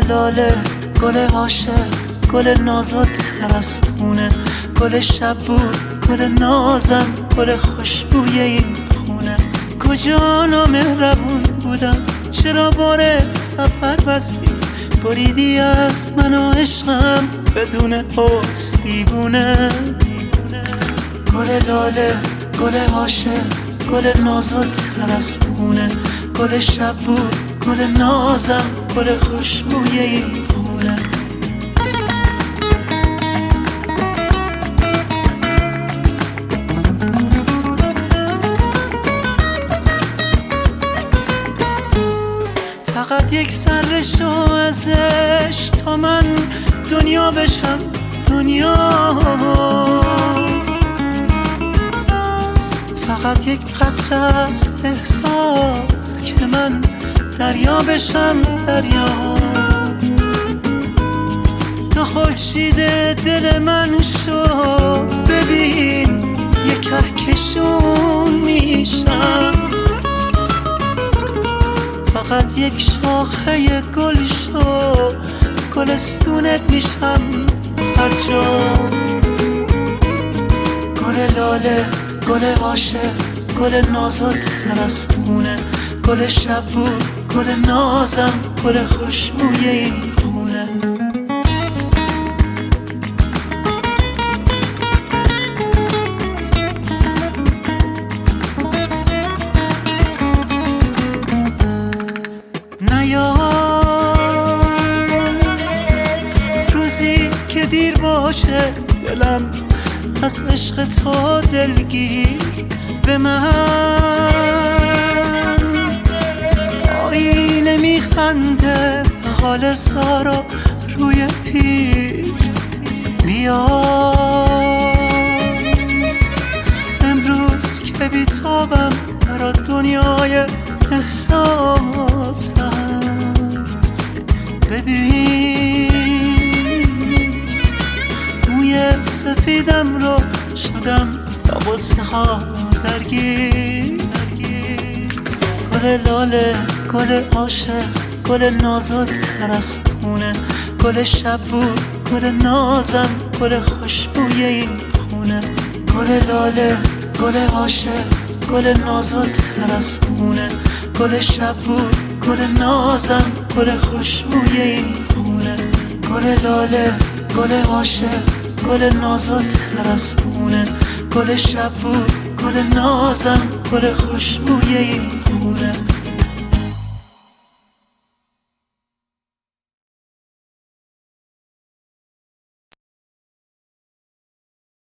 لاله، گل عاشق، گل نازک تر از پونه، گل شب بود، گل نازم، گل خوشبوی این خونه. کجا نامهربون بودم، چرا بار سفر بستی، بریدی از من و عشقم بدون حس بیبونه. گل لاله، گل عاشق، گل نازک تر از پونه، گل شب بود، گل نازم، گل خوشبوی این خونه. فقط یک سرشو ازش تا من دنیا بشم دنیا، فقط یک قطره از احساس که من دریا بشم دریا. تو خورشید دل من شو، ببین یک کهکشون میشم، فقط یک شاخه گل شو، گلستونت میشم هر جا. گل لاله، گل عاشق، گل نازک تر از پونه، گل شب بود، گل نازم، گل خوشبوی این خونه. روزی که دیر باشه دلم از عشق تو دلگیر، به من آینه میخنده به حال سارا روی پیر. بیا امروز که بیتابم برا دنیای احساسم، ببین موی سفیدم رو شدم با غصه ها درگیر. گل لاله، گل عاشق، گل نازک تر از پونه، گل شب بود، گل نازم، گل خوشبوی این خونه. گل لاله، گل عاشق، گل نازک تر از پونه، گل شب بود، گل نازم، گل خوشبوی این خونه. گل لاله، گل عاشق، گل نازک تر از پونه، گل شب بود، گل نازم، گل خوشبوی این خونه.